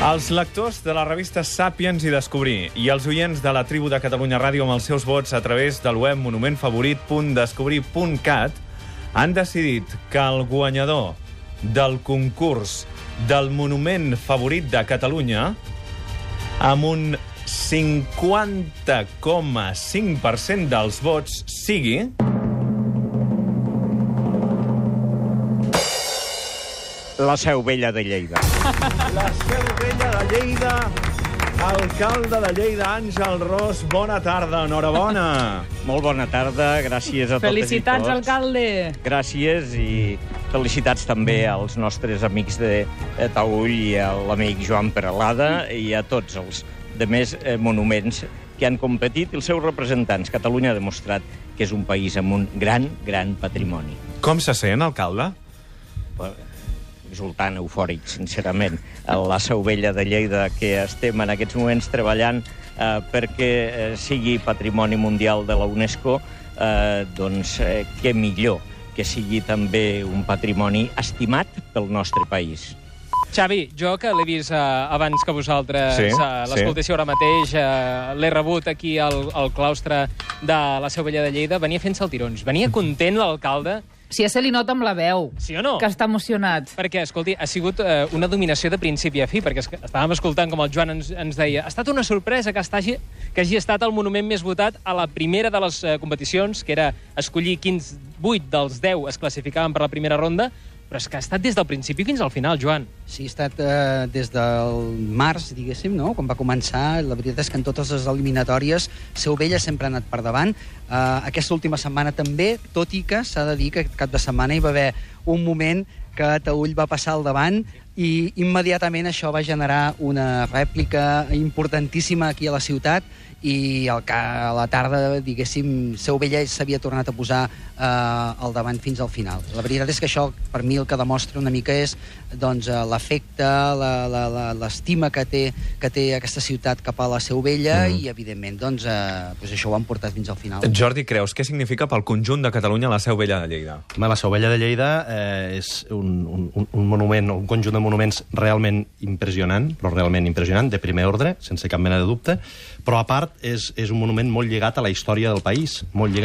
Els lectors de la revista Sàpiens i Descobrir i els oients de la Tribu de Catalunya Ràdio amb els seus vots a través del web monumentfavorit.descobrir.cat han decidit que el guanyador del concurs del monument favorit de Catalunya, amb un 50,5% dels vots, sigui... La Seu Vella de Lleida. La Seu Vella de Lleida, alcalde de Lleida, Àngel Ros, bona tarda, enhorabona. Molt bona tarda, gràcies a totes Felicitats, i tots. alcalde. Gràcies i felicitats també als nostres amics de Taüll i a l'amic Joan Peralada i a tots els demés monuments que han competit i els seus representants. Catalunya ha demostrat que és un país amb un gran, gran patrimoni. Com se sent, alcalde? Exultant, eufòric, sincerament. La Seu Vella de Lleida, que estem en aquests moments treballant perquè sigui Patrimoni Mundial de la UNESCO, doncs què millor que sigui també un patrimoni estimat pel nostre país. Xavi, jo que l'he vist abans que vosaltres, Sí, l'escoltació ara mateix, l'he rebut aquí al claustre de la Seu Vella de Lleida, venia fent saltirons. Venia content l'alcalde. Si ja se li nota amb la veu, Sí o no? que està emocionat. Perquè, escolti, ha sigut una dominació de principi a fi, perquè estàvem escoltant com el Joan ens deia ha estat una sorpresa que hagi estat el monument més votat a la primera de les competicions, que era escollir quins 8 dels 10 es classificaven per la primera ronda, però és que ha estat des del principi fins al final, Joan. Sí, ha estat des del març, diguéssim, no? Quan va començar. La veritat és que en totes les eliminatòries Seu Vella sempre ha anat per davant. Aquesta última setmana també, tot i que s'ha de dir que aquest cap de setmana hi va haver un moment que Taüll va passar al davant i immediatament això va generar una rèplica importantíssima aquí a la ciutat i a la tarda, diguéssim, Seu Vella s'havia tornat a posar al davant fins al final. La veritat és que això, per mi, el que demostra una mica és doncs, l'efecte, l'estima que té aquesta ciutat cap a la Seu Vella i, evidentment, doncs, això ho han portat fins al final. Jordi, creus què significa pel conjunt de Catalunya la Seu Vella de Lleida? La Seu Vella de Lleida és un monument, un conjunt de monuments realment impressionant, però realment impressionant, de primer ordre, sense cap mena de dubte, però a part és un monument molt lligat a la història del país,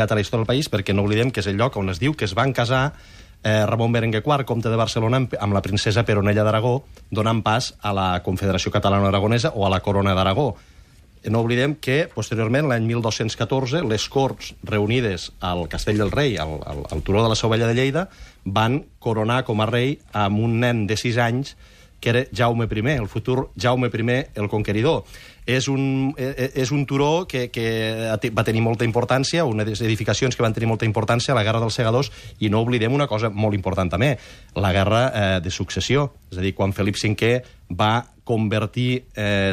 perquè no oblidem que és el lloc on es diu que es van casar Ramon Berenguer IV, comte de Barcelona, amb la princesa Peronella d'Aragó, donant pas a la Confederació Catalana-Aragonesa o a la Corona d'Aragó. No oblidem que, posteriorment, l'any 1214, les Corts reunides al Castell del Rei, al turó de la Seu Vella de Lleida, van coronar com a rei amb un nen de 6 anys que era Jaume I, el futur Jaume I el Conqueridor. És un turó que va tenir molta importància, unes edificacions que van tenir molta importància a la Guerra dels Segadors, i no oblidem una cosa molt important també, la Guerra de Successió. És a dir, quan Felip V va convertir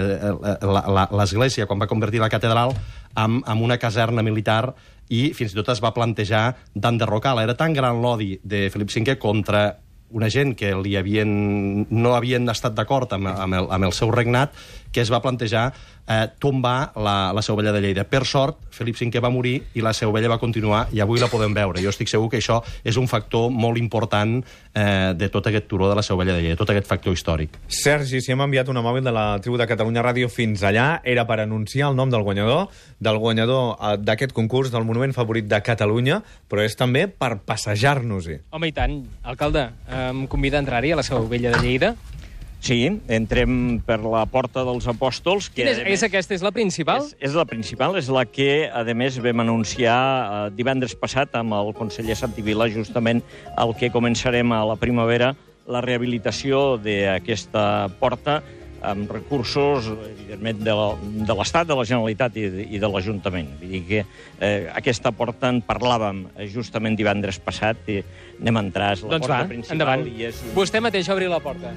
l'església, quan va convertir la catedral en una caserna militar i fins i tot es va plantejar d'enderrocar-la. Era tan gran l'odi de Felip V contra una gent que no havien estat d'acord amb el seu regnat, que es va plantejar tombar la Seu Vella de Lleida. Per sort, Felip V va morir i la Seu Vella va continuar i avui la podem veure. Jo estic segur que això és un factor molt important de tot aquest turó de la Seu Vella de Lleida, tot aquest factor històric. Sergi, si hem enviat una mòbil de la Tribu de Catalunya Ràdio fins allà, era per anunciar el nom del guanyador d'aquest concurs del monument favorit de Catalunya, però és també per passejar-nos-hi. Home, i tant. Alcalde, em convida a entrar-hi a la Seu Vella de Lleida? Sí, entrem per la Porta dels Apòstols. Aquesta és la principal? És la principal, és la que, a més, vam anunciar divendres passat amb el conseller Santivila, justament el que començarem a la primavera, la rehabilitació d'aquesta porta amb recursos, evidentment, de l'Estat, de la Generalitat i de l'Ajuntament. Vull dir que aquesta porta en parlàvem justament divendres passat i anem a entrar. És la porta principal. Endavant. Vostè mateix obri la porta.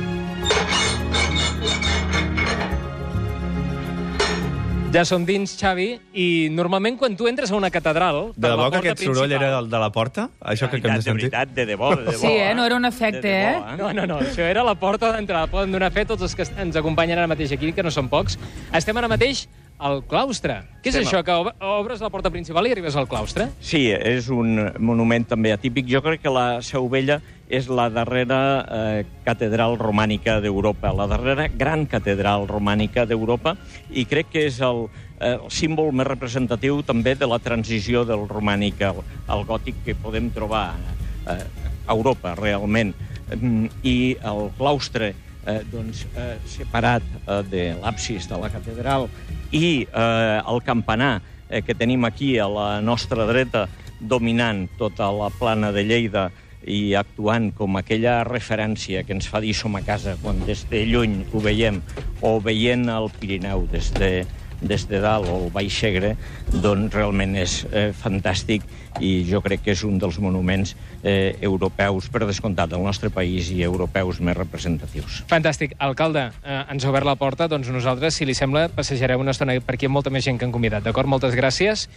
Ja som dins, Xavi, i normalment quan tu entres a una catedral... De debò que aquest soroll era el de la porta? Això que hem de sentir? De veritat, de debò. Sí, no era un efecte, No, això era la porta d'entrada. Poden donar fe tots els que ens acompanyen ara mateix aquí, que no són pocs. Estem ara mateix al claustre. Què és això, que obres la porta principal i arribes al claustre? Sí, és un monument també atípic. Jo crec que la Seu Vella és la darrera catedral romànica d'Europa, la darrera gran catedral romànica d'Europa, i crec que és el símbol més representatiu també de la transició del romànic al gòtic que podem trobar a Europa, realment. I el claustre separat de l'absis de la catedral i el campanar que tenim aquí a la nostra dreta, dominant tota la plana de Lleida i actuant com aquella referència que ens fa dir som a casa quan des de lluny ho veiem, o veient el Pirineu des de dalt o el Baix Segre, doncs realment és fantàstic, i jo crec que és un dels monuments europeus, per descomptat, del nostre país i europeus més representatius. Fantàstic. Alcalde, ens ha obert la porta, doncs nosaltres, si li sembla, passejarem una estona per aquí amb molta més gent que han convidat, d'acord? Moltes gràcies